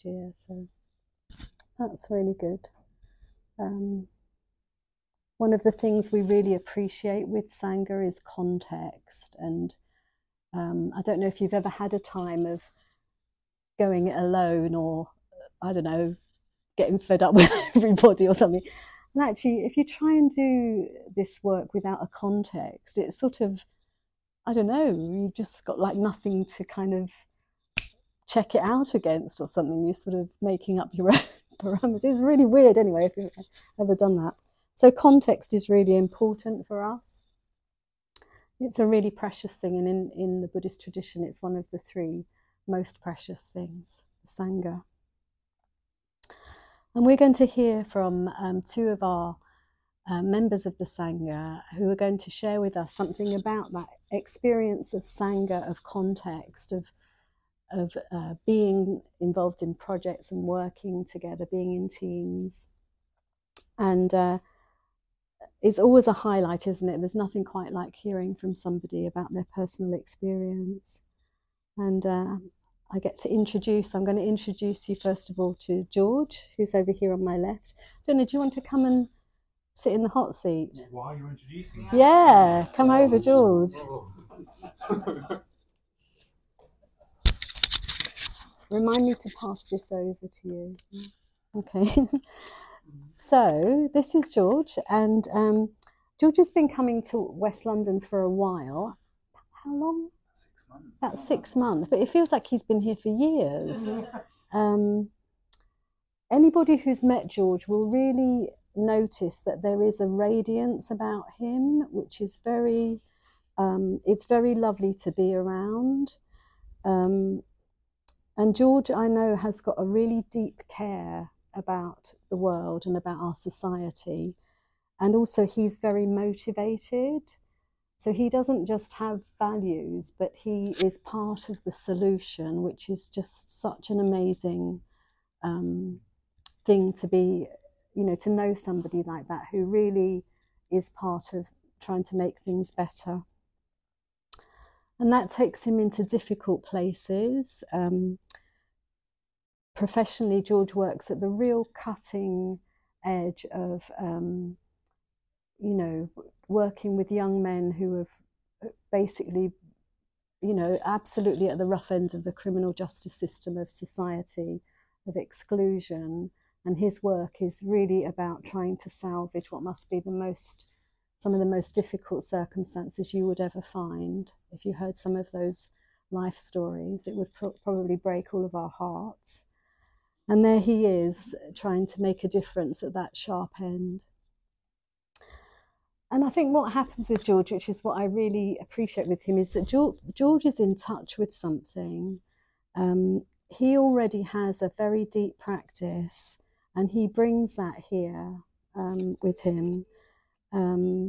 year. So that's really good. One of the things we really appreciate with Sangha is context. And I don't know if you've ever had a time of going it alone, or, I don't know, getting fed up with everybody or something. And actually, if you try and do this work without a context, it's sort of, I don't know, you just got like nothing to kind of check it out against or something. You're sort of making up your own parameters. It's really weird anyway, if you've ever done that. So context is really important for us. It's a really precious thing, and in the Buddhist tradition, it's one of the three most precious things, the Sangha. And we're going to hear from two of our members of the Sangha who are going to share with us something about that experience of Sangha, of context, of being involved in projects and working together, being in teams. And it's always a highlight, isn't it? There's nothing quite like hearing from somebody about their personal experience. And I'm going to introduce you first of all to George, who's over here on my left. Donna, do you want to come and sit in the hot seat? Why are you introducing me? Yeah, come over, George. Remind me to pass this over to you. Okay. So this is George, and George has been coming to West London for a while. How long? 6 months. About 6 months, but it feels like he's been here for years. Anybody who's met George will really notice that there is a radiance about him, which is it's very lovely to be around. And George, I know, has got a really deep care about the world and about our society. And also he's very motivated. So he doesn't just have values, but he is part of the solution, which is just such an amazing thing to be, to know somebody like that who really is part of trying to make things better. And that takes him into difficult places. Professionally, George works at the real cutting edge of, working with young men who have basically, absolutely at the rough end of the criminal justice system of society, of exclusion. And his work is really about trying to salvage what must be some of the most difficult circumstances you would ever find. If you heard some of those life stories, it would probably break all of our hearts. And there he is, trying to make a difference at that sharp end. And I think what happens with George, which is what I really appreciate with him, is that George is in touch with something. He already has a very deep practice, and he brings that here with him. And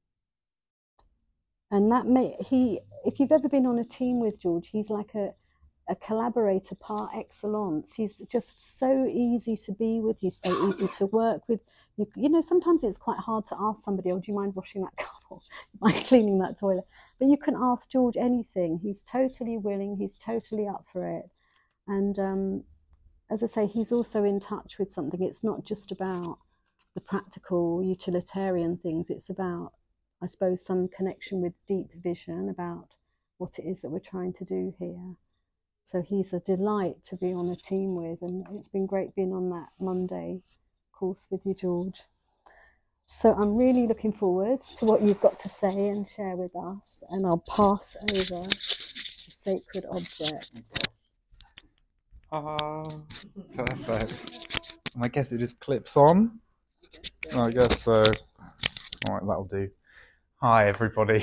if you've ever been on a team with George, he's like a collaborator par excellence. He's just so easy to be with. He's so easy to work with. Sometimes it's quite hard to ask somebody, oh, do you mind washing that cup, or do you mind cleaning that toilet? But you can ask George anything. He's totally willing. He's totally up for it. And as I say, he's also in touch with something. It's not just about the practical utilitarian things. It's about, I suppose, some connection with deep vision about what it is that we're trying to do here. So he's a delight to be on a team with, and it's been great being on that Monday course with you, George. So I'm really looking forward to what you've got to say and share with us, and I'll pass over the sacred object. Perfect. And I guess it just clips on. I guess so. All right, that'll do. Hi, everybody.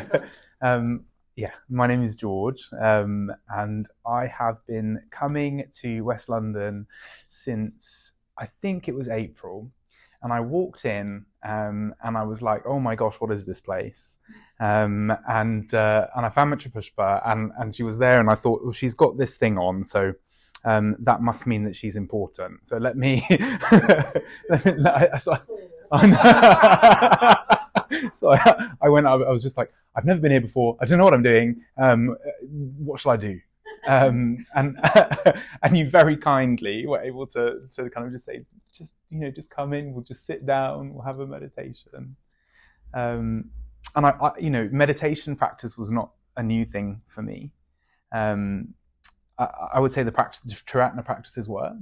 My name is George, and I have been coming to West London since, I think it was April. And I walked in, and I was like, oh my gosh, what is this place? And I found Mitra Pushpa, and she was there, and I thought, well, she's got this thing on, so that must mean that she's important. So let me... So I went up, I was just like, I've never been here before. I don't know what I'm doing. What shall I do? And and you very kindly were able to kind of just say, just come in, we'll just sit down, we'll have a meditation. And I meditation practice was not a new thing for me. I would say the Triratna practices were,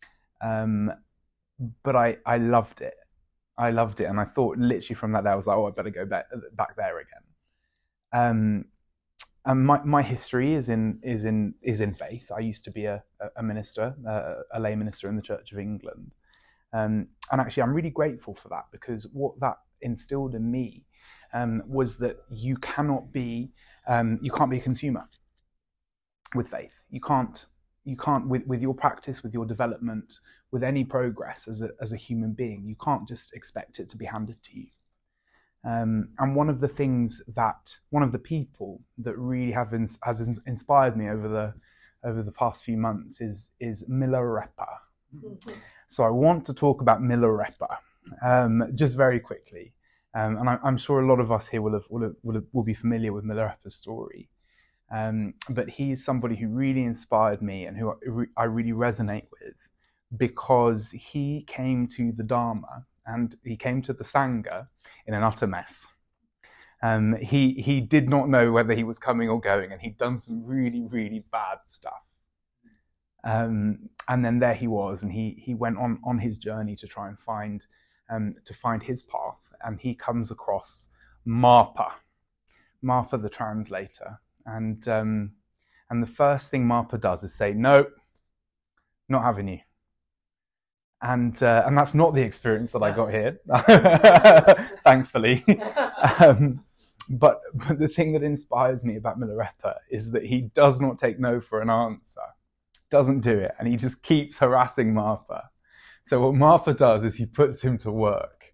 but I loved it. I loved it, and I thought literally from that day I was like, oh, I better go back there again. And my history is in faith. I used to be a minister, a lay minister in the Church of England, and actually I'm really grateful for that, because what that instilled in me was that you can't be a consumer with faith. You can't with your practice, with your development, with any progress as a human being, you can't just expect it to be handed to you. And one of the people that really has inspired me over the past few months is Milarepa. Mm-hmm. So I want to talk about Milarepa just very quickly, and I'm sure a lot of us here will be familiar with Milarepa's story. But he's somebody who really inspired me and who I really resonate with, because he came to the Dharma and he came to the Sangha in an utter mess. He did not know whether he was coming or going, and he'd done some really, really bad stuff. And then there he was, and he went on his journey to try and find his path, and he comes across Marpa the translator. And the first thing Marpa does is say, no, not having you. And that's not the experience that I got here, thankfully. But the thing that inspires me about Milarepa is that he does not take no for an answer, doesn't do it, and he just keeps harassing Marpa. So what Marpa does is he puts him to work.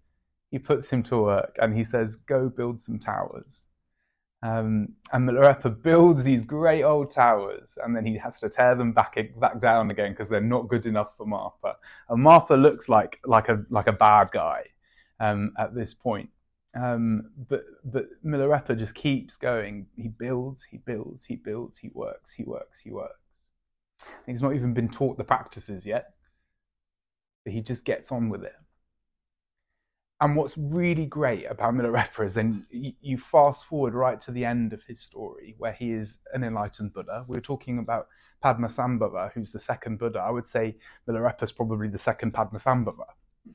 And he says, go build some towers. And Milarepa builds these great old towers, and then he has to tear them back down again because they're not good enough for Marpa. And Marpa looks like a bad guy at this point. But Milarepa just keeps going. He builds, he works. He's not even been taught the practices yet, but he just gets on with it. And what's really great about Milarepa is then you fast forward right to the end of his story, where he is an enlightened Buddha. We're talking about Padmasambhava, who's the second Buddha. I would say Milarepa is probably the second Padmasambhava.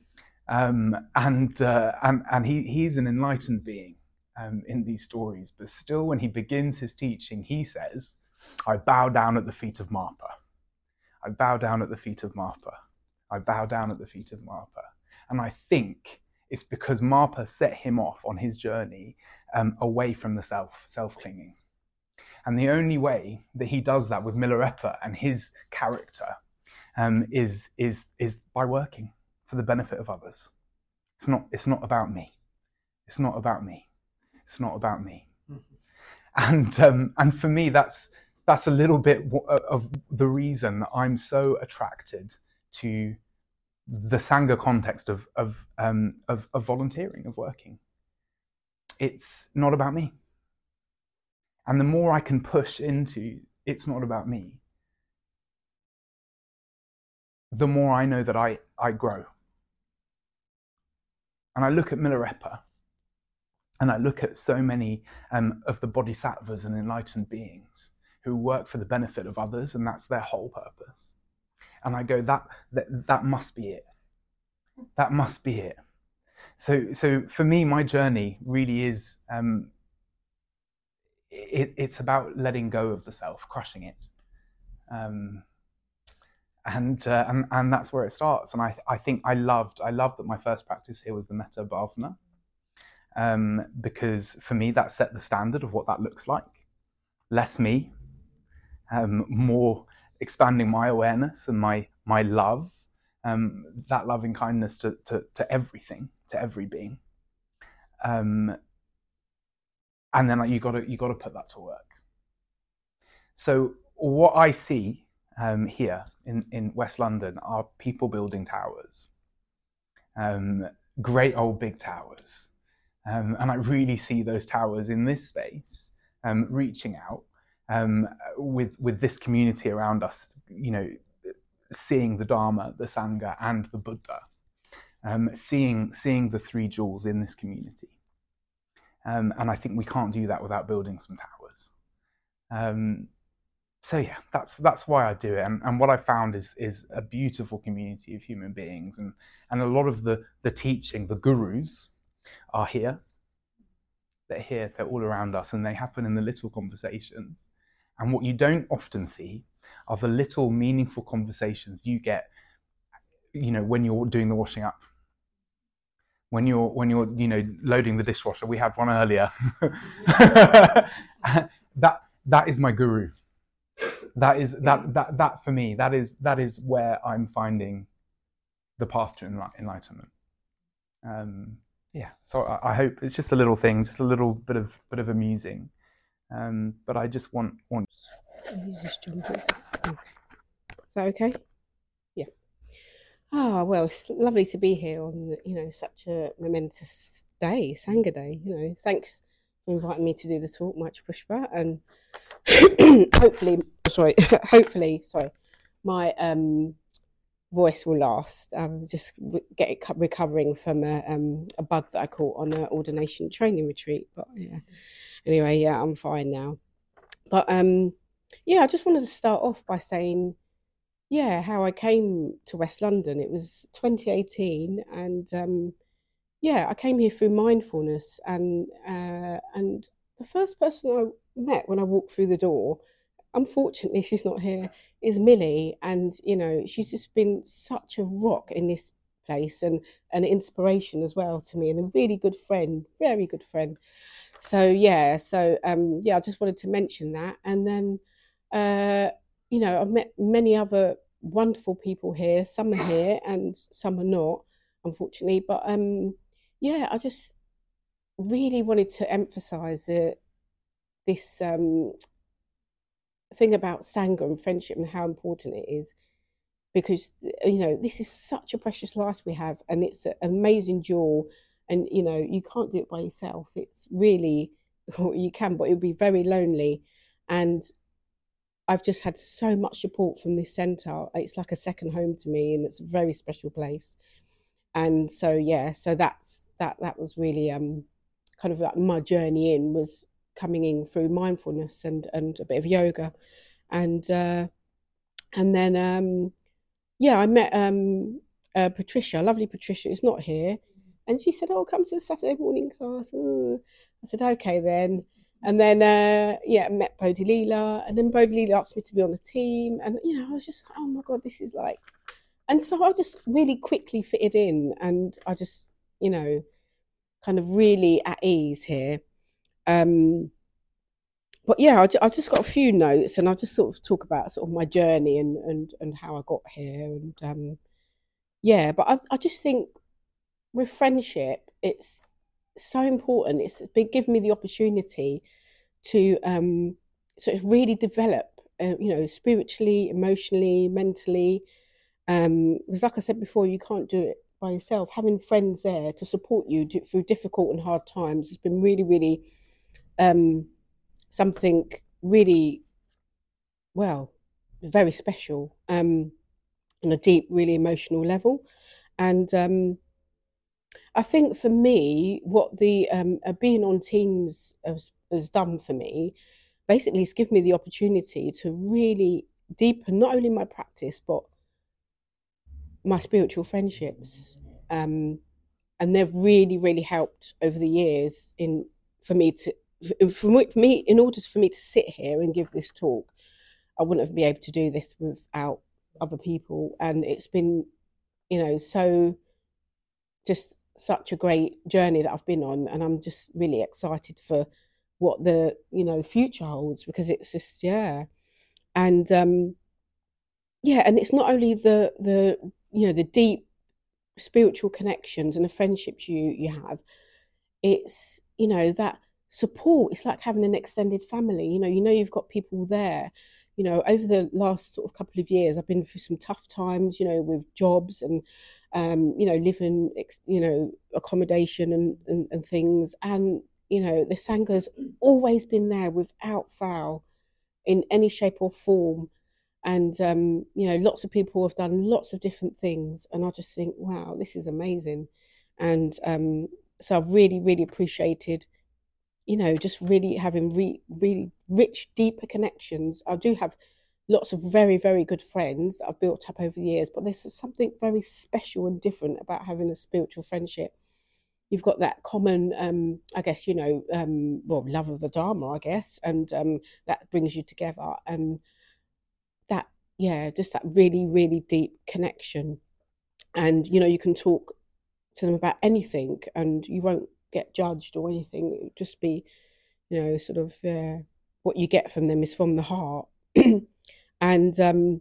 And he's an enlightened being in these stories. But still, when he begins his teaching, he says, I bow down at the feet of Marpa. I bow down at the feet of Marpa. I bow down at the feet of Marpa. And I think it's because Marpa set him off on his journey away from the self-clinging. And the only way that he does that with Milarepa and his character is by working for the benefit of others. It's not about me. It's not about me. It's not about me. Mm-hmm. And for me, that's a little bit of the reason that I'm so attracted to the Sangha context of volunteering, of working. It's not about me. And the more I can push into it's not about me, the more I know that I grow. And I look at Milarepa, and I look at so many of the bodhisattvas and enlightened beings who work for the benefit of others, and that's their whole purpose. And I go, that must be it. That must be it. So for me, my journey really is, it's about letting go of the self, crushing it. And that's where it starts. And I think I loved that my first practice here was the Metta Bhavana, because for me that set the standard of what that looks like. Less me, more expanding my awareness and my love, that loving kindness to everything, to every being, and then you got to put that to work. So what I see here in West London are people building towers, great old big towers, and I really see those towers in this space reaching out with this community around us, seeing the Dharma, the Sangha, and the Buddha, seeing the three jewels in this community. And I think we can't do that without building some towers. So yeah, that's why I do it. And what I found is a beautiful community of human beings, and a lot of the teaching, the gurus, are here. They're here, they're all around us, and they happen in the little conversations. And what you don't often see are the little meaningful conversations you get, when you're doing the washing up. When you're loading the dishwasher. We had one earlier. that is my guru. That for me, that is where I'm finding the path to enlightenment. So I hope it's just a little thing, just a little bit of amusing, but I just want. Is that okay? Yeah. Well, it's lovely to be here on such a momentous day, Sangha Day. Thanks for inviting me to do the talk, much Pushpa, and hopefully, my voice will last. I'm just recovering from a bug that I caught on an ordination training retreat. But yeah, anyway, yeah, I'm fine now. But I just wanted to start off by saying, how I came to West London. It was 2018, and I came here through mindfulness, and the first person I met when I walked through the door, unfortunately she's not here, is Millie, and she's just been such a rock in this place, and an inspiration as well to me, and a really good friend, very good friend. So I just wanted to mention that. And then I've met many other wonderful people here. Some are here and some are not, unfortunately, but I just really wanted to emphasize this thing about Sangha and friendship and how important it is, because this is such a precious life we have, and it's an amazing jewel, and you can't do it by yourself. It's really, you can, but it would be very lonely. And I've just had so much support from this centre. It's like a second home to me, and it's a very special place. And so that was really kind of like my journey in, was coming in through mindfulness and a bit of yoga, and then I met Patricia, lovely Patricia, is not here, and she said, "Oh, come to the Saturday morning class." I said, "Okay then." And then I met Bodhilila, and then Bodhilila asked me to be on the team, and I was just like, oh my God, this is like, and so I just really quickly fitted in, and I just kind of really at ease here. But I just got a few notes, and I'll just sort of talk about sort of my journey and how I got here, and but I just think with friendship, it's so important. It's been given me the opportunity to sort of really develop, spiritually, emotionally, mentally, because like I said before, you can't do it by yourself. Having friends there to support you through difficult and hard times has been really, really something really, very special, on a deep, really emotional level. And I think for me, what the being on teams has done for me, basically, it's given me the opportunity to really deepen not only my practice, but my spiritual friendships. And they've really, really helped over the years in order for me to sit here and give this talk. I wouldn't have been able to do this without other people. And it's been, so just such a great journey that I've been on, and I'm just really excited for what the future holds, because it's just and and it's not only the deep spiritual connections and the friendships you have, it's that support. It's like having an extended family. You've got people there. Over the last sort of couple of years, I've been through some tough times, with jobs and living, accommodation and things. And, the Sangha's always been there without fail. in any shape or form. And, lots of people have done lots of different things. And I just think, wow, this is amazing. And so I've really, really appreciated, just really having really rich, deeper connections. I do have lots of very, very good friends that I've built up over the years, but there's something very special and different about having a spiritual friendship. You've got that common, I guess, love of the Dharma, I guess, and that brings you together. And that, just that really, really deep connection. And, you can talk to them about anything and you won't get judged or anything. It would just be, sort of what you get from them is from the heart. And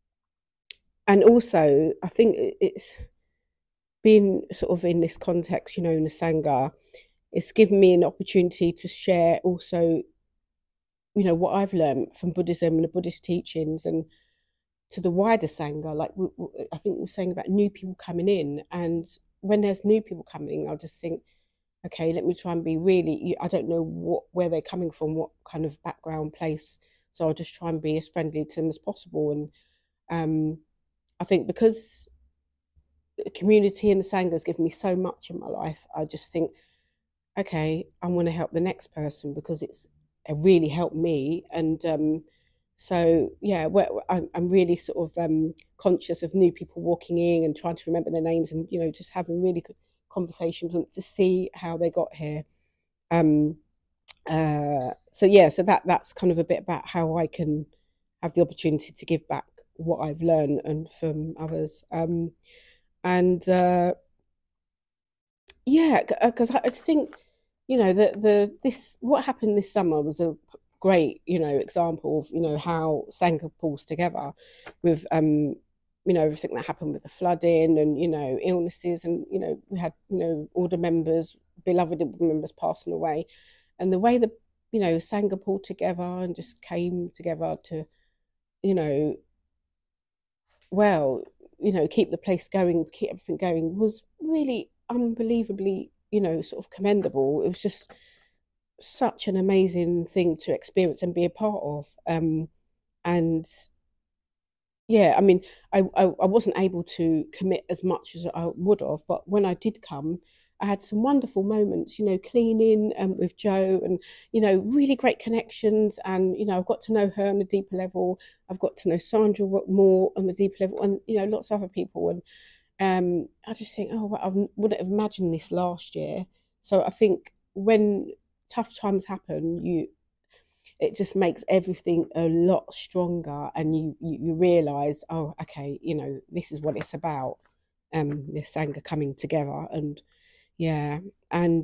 also, I think it's been sort of in this context, in the Sangha, it's given me an opportunity to share also, what I've learned from Buddhism and the Buddhist teachings and to the wider Sangha. Like I think we were saying about new people coming in, and when there's new people coming in, I'll just think, okay, let me try and be really, I don't know where they're coming from, what kind of background, place. So I'll just try and be as friendly to them as possible. And I think because the community and the Sangha has given me so much in my life, I just think, okay, I want to help the next person because it really helped me. And so, I'm really sort of conscious of new people walking in and trying to remember their names and, just having really good conversations to see how they got here. So that's kind of a bit about how I can have the opportunity to give back what I've learned and from others. Because I think, this what happened this summer was a great, example of, how Sangha pulls together with, everything that happened with the flooding and, illnesses. And, we had, order members, beloved members passing away. And the way that, Sangha pulled together and just came together to, keep the place going, keep everything going was really unbelievably, sort of commendable. It was just such an amazing thing to experience and be a part of. And yeah, I mean, I wasn't able to commit as much as I would have, but when I did come, I had some wonderful moments, cleaning with Jo and, really great connections. And, I've got to know her on a deeper level. I've got to know Sandra more on a deeper level and, lots of other people. And I just think, I wouldn't have imagined this last year. So I think when tough times happen, it just makes everything a lot stronger, and you realise, okay, this is what it's about. This Sangha coming together, and I'm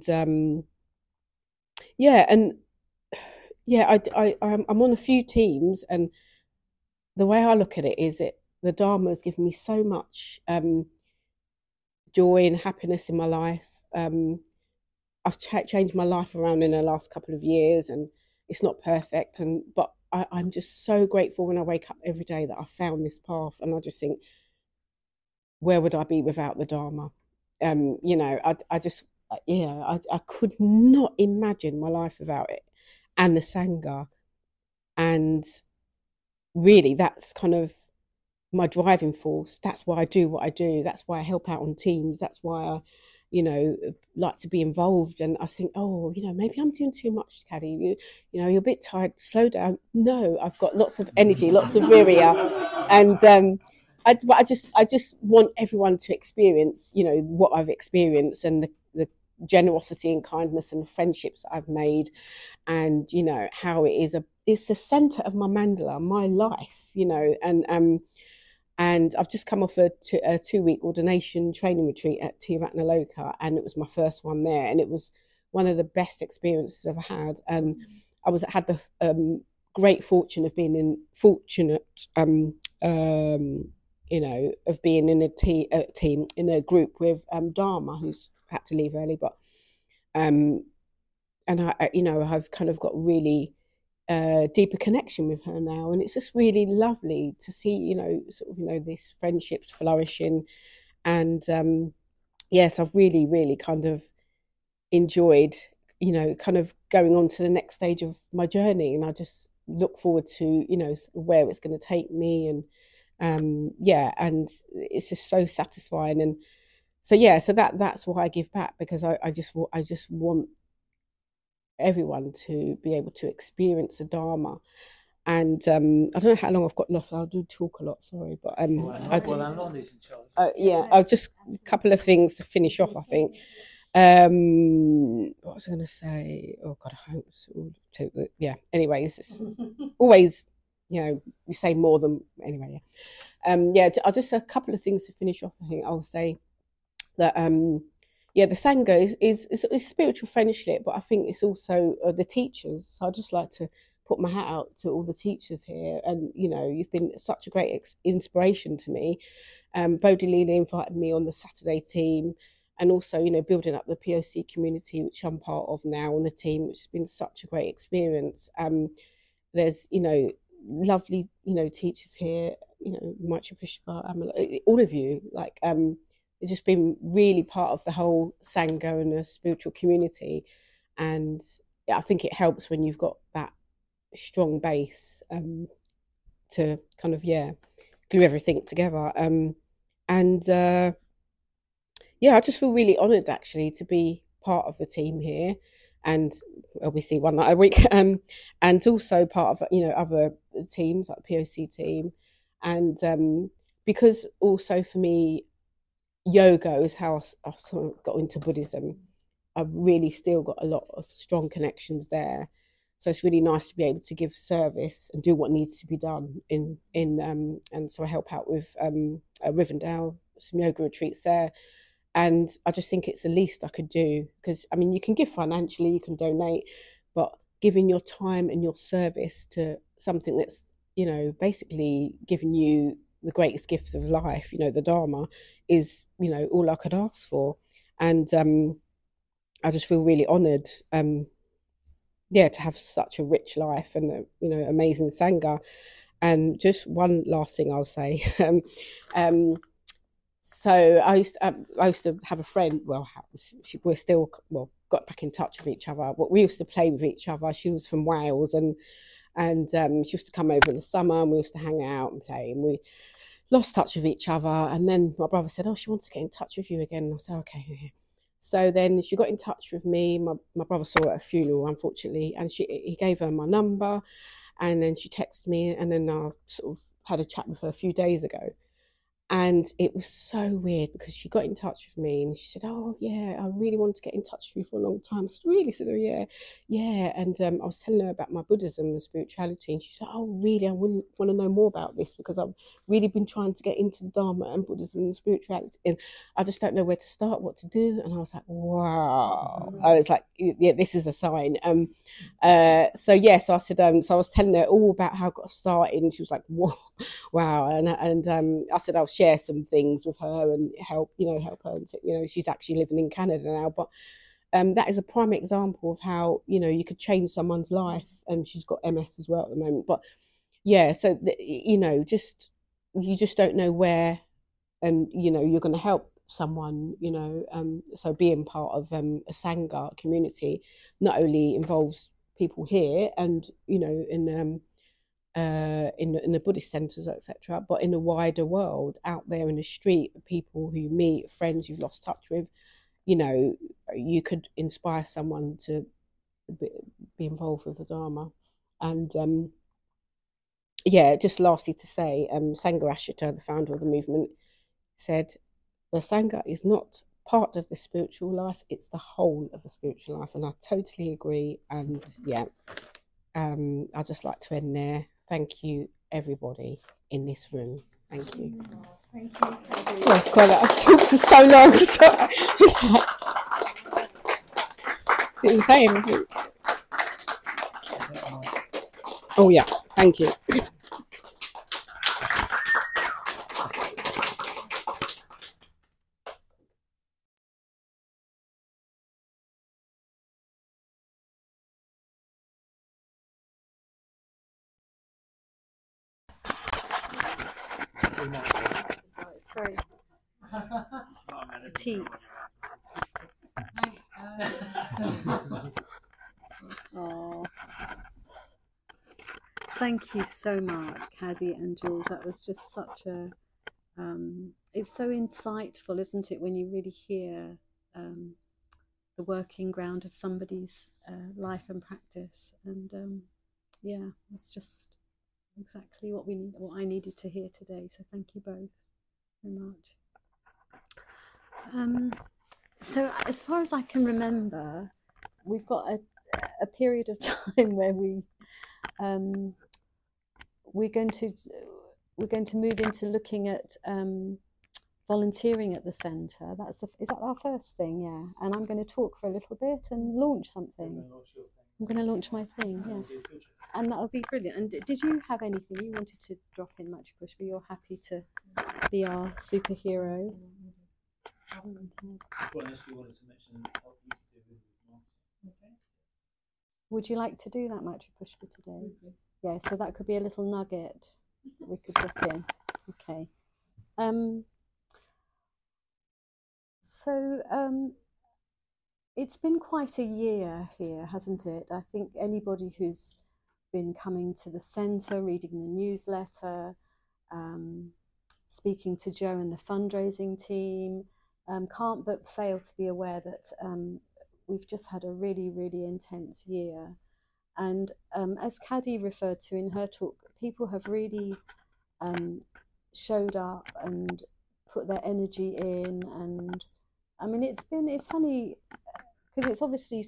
on a few teams, and the way I look at it is the Dharma has given me so much joy and happiness in my life. I've changed my life around in the last couple of years, and it's not perfect, but I'm just so grateful when I wake up every day that I found this path. And I just think, where would I be without the Dharma? I could not imagine my life without it and the Sangha. And really, that's kind of my driving force. That's why I do what I do. That's why I help out on teams. That's why I, like to be involved. And I think, maybe I'm doing too much, Caddy. You're a bit tired. Slow down. No, I've got lots of energy, lots of virya, and I just want everyone to experience, what I've experienced and the generosity and kindness and friendships I've made, and how it's the center of my mandala, my life, and I've just come off a 2-week ordination training retreat at Tiruvatnaloka, and it was my first one there, and it was one of the best experiences I've had. And I had the great fortune of being of being in a team in a group with Dharma, who's had to leave early, but and I've kind of got really deeper connection with her now, and it's just really lovely to see this friendships flourishing. And yes, I've really, really kind of enjoyed kind of going on to the next stage of my journey, and I just look forward to, you know, where it's going to take me. And and it's just so satisfying. And so that's why I give back, because I just want everyone to be able to experience the Dharma. And I don't know how long I've got left. I do talk a lot, sorry, but I'll just a couple of things to finish off, I think. What was I going to say? Oh God, I hope anyways, it's always, you know, you say more than anyway. I'll just a couple of things to finish off. I think I'll say that the Sangha is spiritual friendship, but I think it's also the teachers. So I'd just like to put my hat out to all the teachers here, and you know, you've been such a great inspiration to me. Bodhilina invited me on the Saturday team, and also, you know, building up the POC community, which I'm part of now on the team, which has been such a great experience. There's, you know, lovely, you know, teachers here, you know, Maitri Pushpa, all of you, like, it's just been really part of the whole Sangha and the spiritual community. And I think it helps when you've got that strong base to kind of glue everything together. I just feel really honoured actually to be part of the team here, and obviously one night a week, and also part of, you know, other teams like the POC team, and because also for me, yoga is how I sort of got into Buddhism. I've really still got a lot of strong connections there. So it's really nice to be able to give service and do what needs to be done and so I help out with Rivendell, some yoga retreats there. And I just think it's the least I could do, because I mean, you can give financially, you can donate, but giving your time and your service to something that's, you know, basically giving you the greatest gift of life, you know, the Dharma, is, you know, all I could ask for. And I just feel really honoured, to have such a rich life and, you know, amazing Sangha. And just one last thing I'll say. So I used to have a friend. Well, we're still got back in touch with each other. But we used to play with each other. She was from Wales, and she used to come over in the summer, and we used to hang out and play. And we lost touch with each other. And then my brother said, "Oh, she wants to get in touch with you again." And I said, "Okay." So then she got in touch with me. My brother saw her at a funeral, unfortunately, and he gave her my number, and then she texted me, and then I sort of had a chat with her a few days ago. And it was so weird because she got in touch with me and she said, "Oh, yeah, I really wanted to get in touch with you for a long time." I said, "Really?" I said, "Oh, yeah, yeah." And I was telling her about my Buddhism and spirituality. And she said, "Oh, really? I want to know more about this because I've really been trying to get into the Dharma and Buddhism and spirituality. And I just don't know where to start, what to do." And I was like, wow. I was like, yeah, this is a sign. So I said, so I was telling her all about how I got started. And she was like, "Whoa, wow." And I said, I'll share some things with her and help her. And, you know, she's actually living in Canada now, but that is a prime example of how, you know, you could change someone's life. And she's got MS as well at the moment. But yeah, so, you know, you just don't know where, and, you know, you're going to help someone, you know. So being part of a Sangha community not only involves people here and, you know, in the Buddhist centres, etc., but in the wider world, out there in the street, people who you meet, friends you've lost touch with, you know, you could inspire someone to be involved with the Dharma. And just lastly to say, Sangharakshita, the founder of the movement, said, "The Sangha is not part of the spiritual life, it's the whole of the spiritual life." And I totally agree. And I'd just like to end there. Thank you, everybody in this room. Thank you. Thank you. Oh God, I talked for so long. It's like, didn't say anything. Oh yeah, thank you. Sorry. Petite. Oh. Thank you so much, Caddy and Jules. That was just such a, it's so insightful, isn't it, when you really hear the working ground of somebody's life and practice. And yeah, it's just exactly what what I needed to hear today. So thank you both very much. So as far as I can remember, we've got a period of time where we're going to move into looking at volunteering at the centre. Is that our first thing? Yeah. And I'm going to talk for a little bit and launch something. I'm going to launch my thing. Yeah. And that'll be brilliant. And did you have anything you wanted to drop in, Machu Push? But you're happy to be our superhero. Well, unless you wanted to mention what you could do with marketing. Okay. Would you like to do that, Machu Push, for today? Okay. Yeah, so that could be a little nugget we could drop in. Okay. So it's been quite a year here, hasn't it? I think anybody who's been coming to the centre, reading the newsletter, speaking to Joe and the fundraising team, can't but fail to be aware that we've just had a really, really intense year. And as Caddy referred to in her talk, people have really showed up and put their energy in. And I mean, it's funny because it's obviously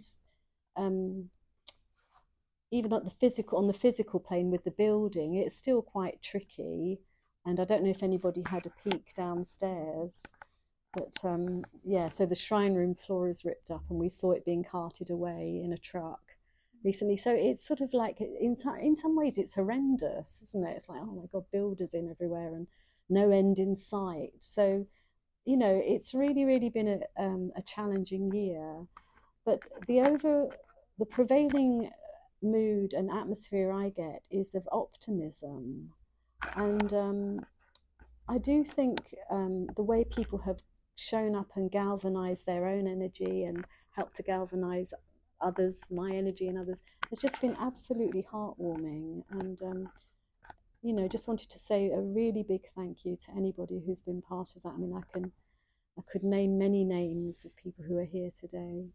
even on the physical plane with the building, it's still quite tricky. And I don't know if anybody had a peek downstairs. But yeah, so the shrine room floor is ripped up and we saw it being carted away in a truck recently. So it's sort of like, in some ways it's horrendous, isn't it? It's like, oh my God, builders in everywhere and no end in sight. So, you know, it's really, really been a challenging year. But the prevailing mood and atmosphere I get is of optimism. And I do think the way people have shown up and galvanized their own energy and helped to galvanize others, my energy and others, it's just been absolutely heartwarming. And you know, just wanted to say a really big thank you to anybody who's been part of that. I mean, I could name many names of people who are here today.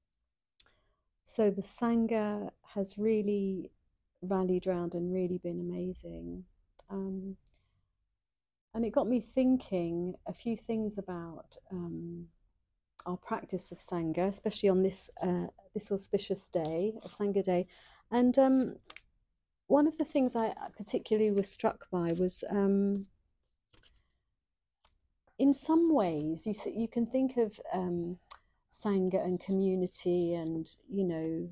So the Sangha has really rallied round and really been amazing. And it got me thinking a few things about our practice of Sangha, especially on this auspicious day, a Sangha day. And one of the things I particularly was struck by was, in some ways, you can think of Sangha and community and, you know,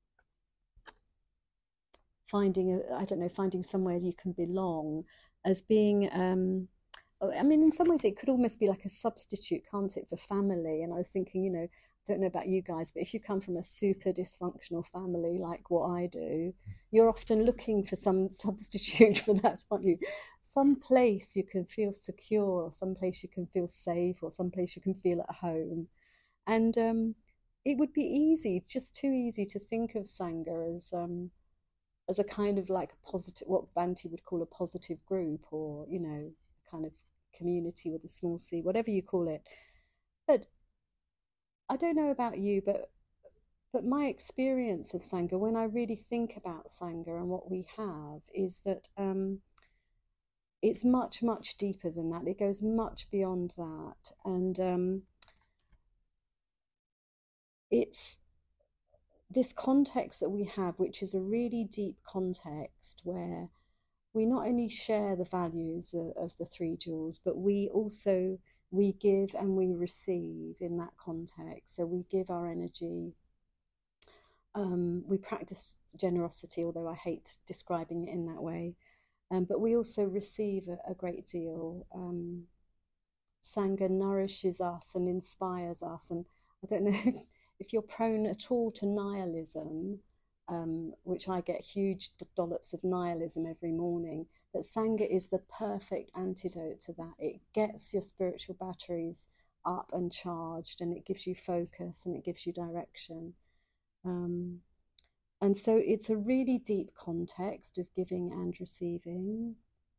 finding somewhere you can belong as being, I mean, in some ways it could almost be like a substitute, can't it, for family? And I was thinking, you know, I don't know about you guys, but if you come from a super dysfunctional family like what I do, you're often looking for some substitute for that, aren't you? Some place you can feel secure, or some place you can feel safe, or some place you can feel at home. And it would be easy, just too easy, to think of Sangha as a kind of like a positive, what Bhante would call a positive group, or, you know, kind of community with a small c, whatever you call it. But I don't know about you, but my experience of Sangha, when I really think about Sangha and what we have, is that it's much, much deeper than that. It goes much beyond that. And it's this context that we have, which is a really deep context where we not only share the values of the three jewels, but we give and we receive in that context. So we give our energy. We practice generosity, although I hate describing it in that way. But we also receive a great deal. Sangha nourishes us and inspires us. And I don't know if you're prone at all to nihilism, which I get huge dollops of nihilism every morning, but Sangha is the perfect antidote to that. It gets your spiritual batteries up and charged, and it gives you focus and it gives you direction. And so it's a really deep context of giving and receiving.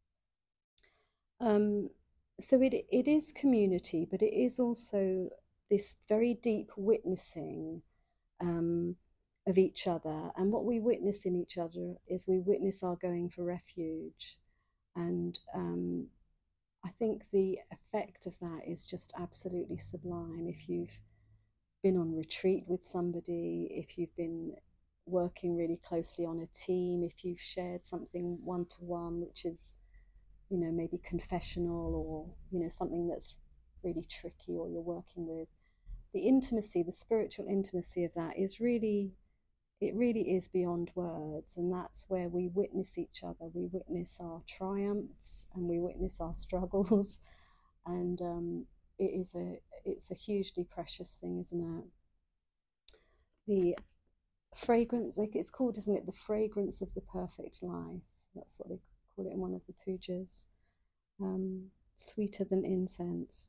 So it is community, but it is also this very deep witnessing of each other. And what we witness in each other is we witness our going for refuge. And I think the effect of that is just absolutely sublime. If you've been on retreat with somebody, if you've been working really closely on a team, if you've shared something one-to-one, which is, you know, maybe confessional, or, you know, something that's really tricky, or you're working with, the intimacy, the spiritual intimacy of that is really, it really is beyond words. And that's where we witness each other. We witness our triumphs and we witness our struggles. And it's a hugely precious thing, isn't it? The fragrance, like it's called, isn't it, the fragrance of the perfect life. That's what they call it in one of the pujas. Sweeter than incense.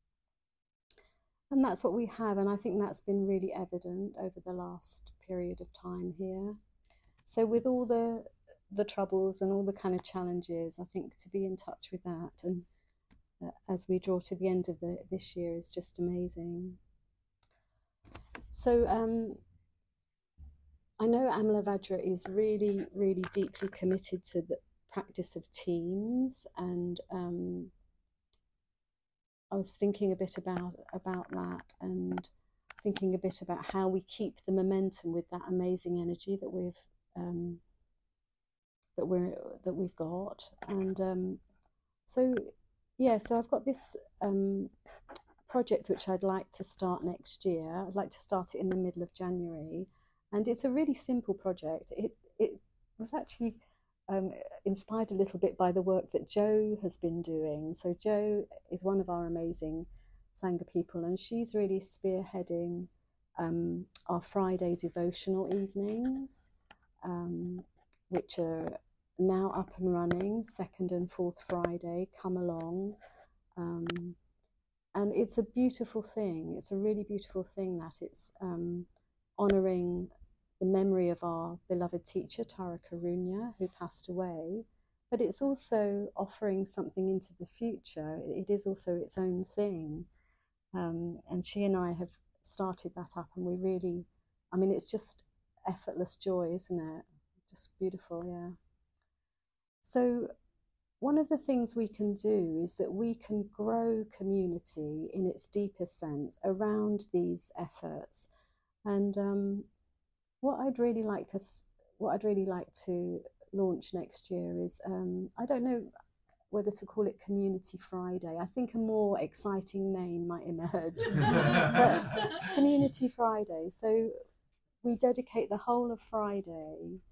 And that's what we have, and I think that's been really evident over the last period of time here. So with all the troubles and all the kind of challenges, I think to be in touch with that, and as we draw to the end of this year, is just amazing. So I know Amala Vajra is really, really deeply committed to the practice of teams, and I was thinking a bit about that, and thinking a bit about how we keep the momentum with that amazing energy that we've got. And so I've got this project which I'd like to start next year. I'd like to start it in the middle of January, and it's a really simple project. It was actually inspired a little bit by the work that Jo has been doing. So Jo is one of our amazing Sangha people, and she's really spearheading our Friday devotional evenings, which are now up and running, second and fourth Friday. Come along. And it's a beautiful thing. It's a really beautiful thing that it's honouring the memory of our beloved teacher, Tara Karunya, who passed away, but it's also offering something into the future. It is also its own thing. And she and I have started that up, and we really, I mean, it's just effortless joy, isn't it? Just beautiful, yeah. So one of the things we can do is that we can grow community in its deepest sense around these efforts. And what I'd really like to launch next year is, I don't know whether to call it Community Friday. I think a more exciting name might emerge. But Community Friday. So we dedicate the whole of Friday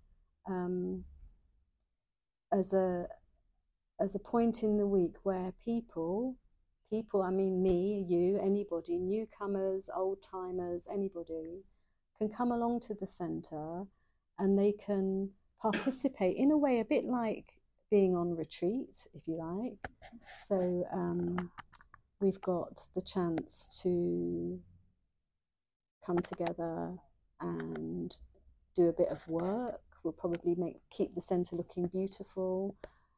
as a point in the week where people, I mean me, you, anybody, newcomers, old timers, anybody, can come along to the centre, and they can participate in a way a bit like being on retreat, if you like. So we've got the chance to come together and do a bit of work. We'll probably keep the centre looking beautiful.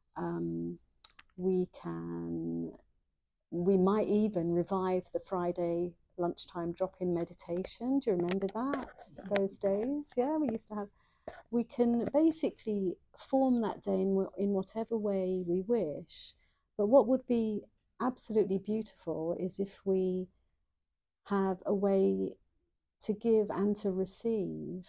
We might even revive the Friday lunchtime drop-in meditation. Do you remember that? Those days? Yeah, we used to have. We can basically form that day in whatever way we wish. But what would be absolutely beautiful is if we have a way to give and to receive.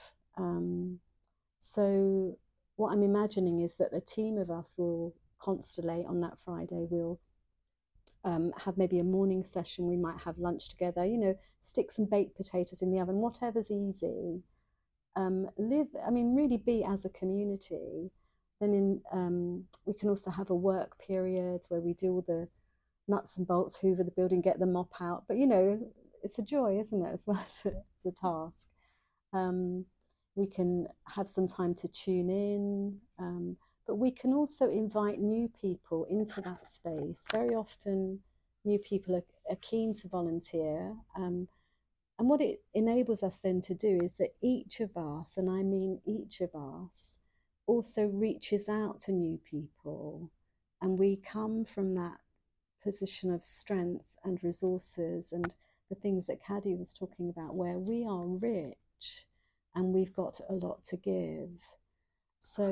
So what I'm imagining is that a team of us will constellate on that Friday. We'll have maybe a morning session. We might have lunch together, you know, stick some baked potatoes in the oven, whatever's easy. Really be as a community. Then we can also have a work period where we do all the nuts and bolts, hoover the building, get the mop out. But, you know, it's a joy, isn't it, as well as a task. We can have some time to tune in, but we can also invite new people into that space. Very often, new people are keen to volunteer, and what it enables us then to do is that each of us, and I mean each of us, also reaches out to new people, and we come from that position of strength and resources and the things that Caddy was talking about, where we are rich and we've got a lot to give. So,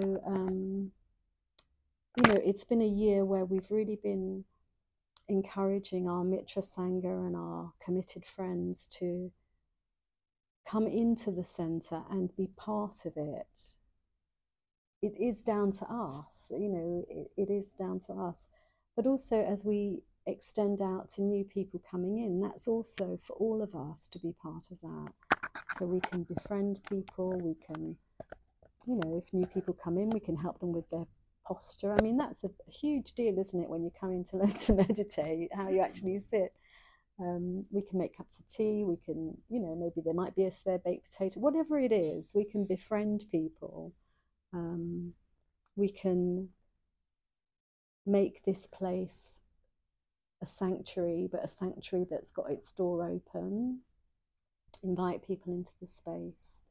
you know, it's been a year where we've really been encouraging our Mitra Sangha and our committed friends to come into the centre and be part of it. It is down to us, you know, it is down to us. But also as we extend out to new people coming in, that's also for all of us to be part of that. So we can befriend people, we can, you know, if new people come in, we can help them with their posture. I mean, that's a huge deal, isn't it, when you come in to learn to meditate, how you actually sit. We can make cups of tea, we can, you know, maybe there might be a spare baked potato, whatever it is, we can befriend people. We can make this place a sanctuary, but a sanctuary that's got its door open, invite people into the space.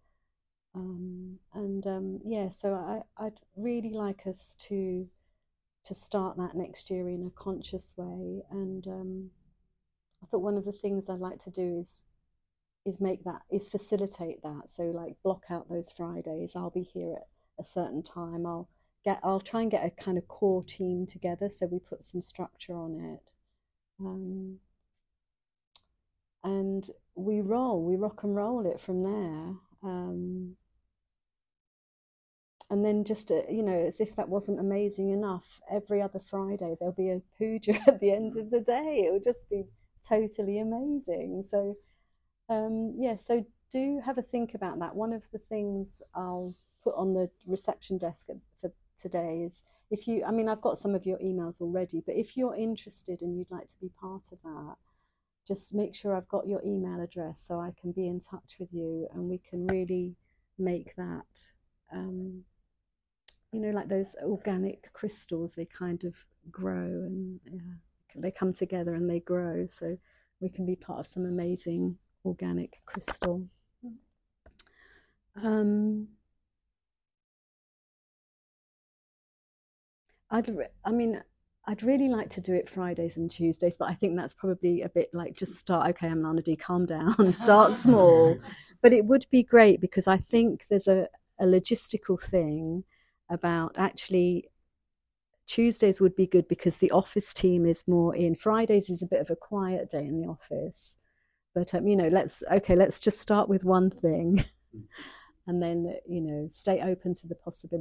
Yeah, so I'd really like us to start that next year in a conscious way. And I thought one of the things I'd like to do is facilitate that. So like block out those Fridays. I'll be here at a certain time. I'll try and get a kind of core team together, so we put some structure on it. And we rock and roll it from there. And then just, you know, as if that wasn't amazing enough, every other Friday there'll be a puja at the end of the day. It will just be totally amazing. So, yeah, so do have a think about that. One of the things I'll put on the reception desk for today is, if you, I mean, I've got some of your emails already, but if you're interested and you'd like to be part of that, just make sure I've got your email address so I can be in touch with you, and we can really make that, you know, like those organic crystals, they kind of grow, and yeah, they come together and they grow, so we can be part of some amazing organic crystal. I'd really like to do it Fridays and Tuesdays, but I think that's probably a bit like, just start, okay, Amnanadi, calm down, start small. But it would be great, because I think there's a logistical thing about, actually Tuesdays would be good because the office team is more in. Fridays is a bit of a quiet day in the office. But, you know, let's just start with one thing and then, you know, stay open to the possibility.